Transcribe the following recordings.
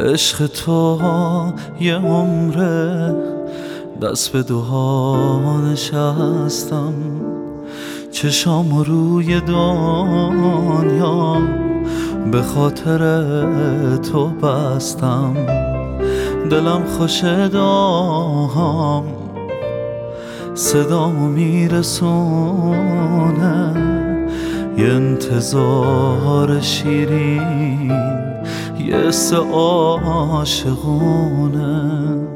عشق تو یه عمره دست به دوها نشستم، چشام روی دنیا به خاطر تو بستم. دلم خوش دام صدامو میرسونه، یه انتظار شیرین یه حس عاشقونه.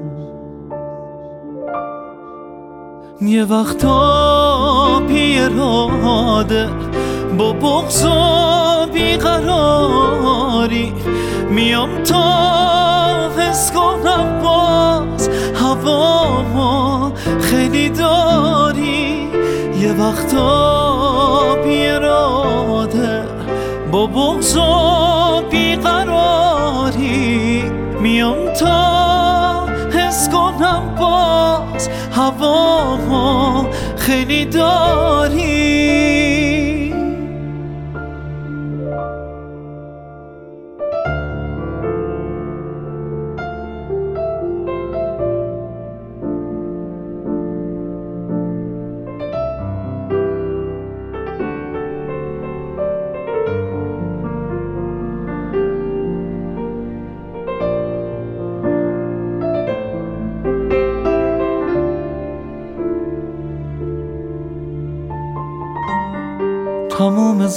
یه وقتا بی‌اراده با بغض و بیقراری میام تا حس کنم باز هوا خیلی داری. یه وقتا بی‌اراده با بغض و بیقراری میام تا حس کنم باز هوا خیلی داری. تمام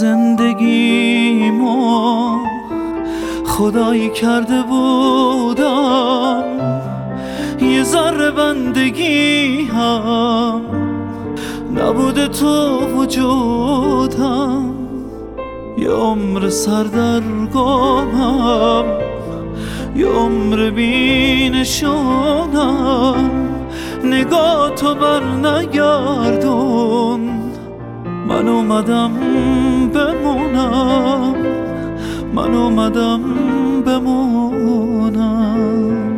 زندگیمو خدایی کرده بودم، یه ذره بندگی هم نبوده تو وجودم. یه عمر سردرگمم، یه عمر بی نشونم، نگاه تو بر نگردون. من اومدم بمونم، من اومدم بمونم.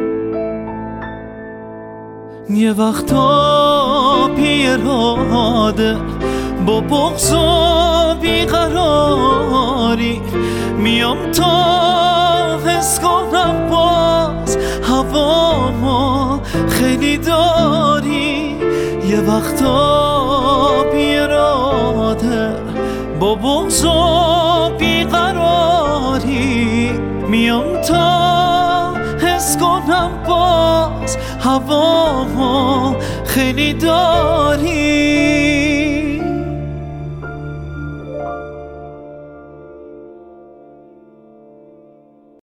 یه وقتا بی‌اراده با بغض و بیقراری میام تا حس کنم باز هوا خیلی داری. یه وقتا بی‌اراده با بغض و بیقراری میام تا حس کنم باز هوا خیلی داری.